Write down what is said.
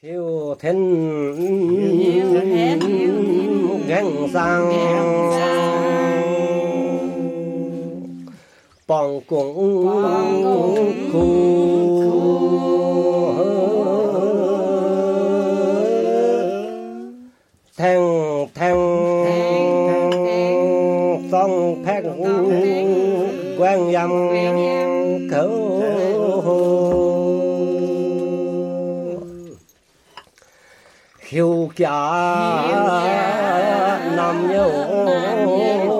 Hiếu thiên gánh sang bong cũng khu thang song phép quan dâm khẩu hiếu kia nam nhớ